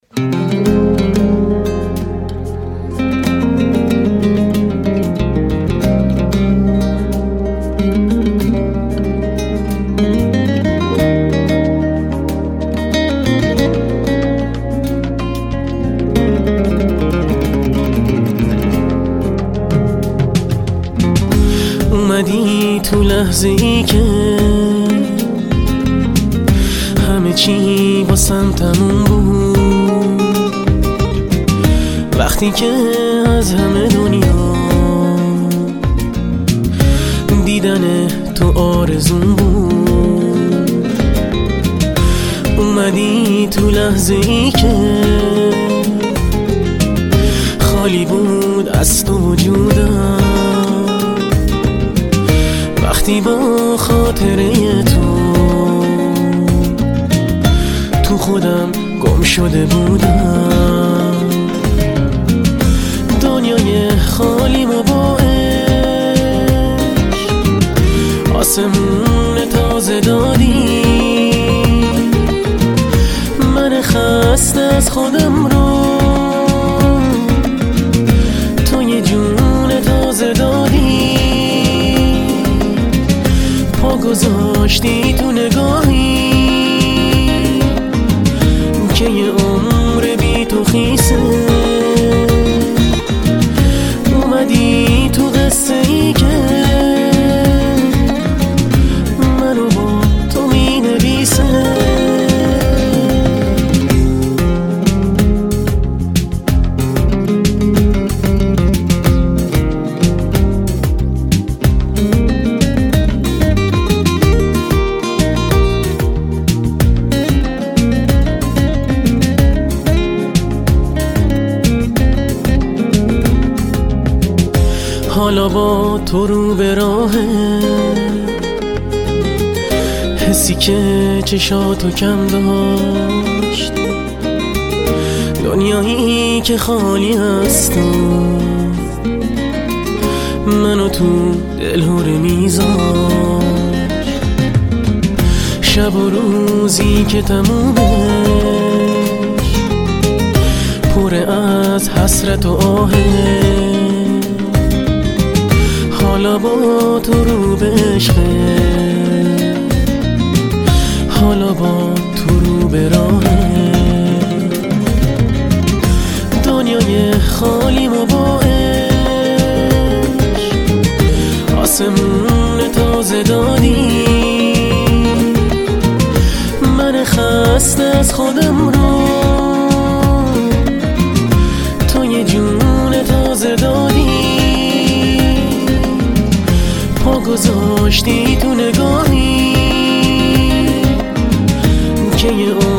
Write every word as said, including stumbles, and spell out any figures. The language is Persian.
اومدی تو لحظه ای که همه چی واسم تموم بود، وقتی که از همه دنیا دیدن تو آرزوم بود. اومدی تو لحظه ای که خالی بود از تو وجودم، وقتی با خاطره تو تو خودم گم شده بودم. دنیای خالی و با عشق آسمون تازه دادی، من خسته از خودم رو تو یه جون تازه دادی. پا گذاشتی تو نگاهی که یه عمر بی تو خیسه. اومدی تو قصه ای که منو با تو می نویسه. حالا با تو رو به راهه، حسی که چشاتو کم داشت، دنیایی که خالی از تو منو تو دلهوره میذاشت. شب و روزی که تمومش پر از حسرت و آهه، حالا با تو رو به عشقه، حالا با تو رو به راهه. دنیای خالی و با عشق آسمون تازه دادی، من خسته از خودم رو تو یه جون تازه دادی. پا گذاشتی تو نگاهی که یه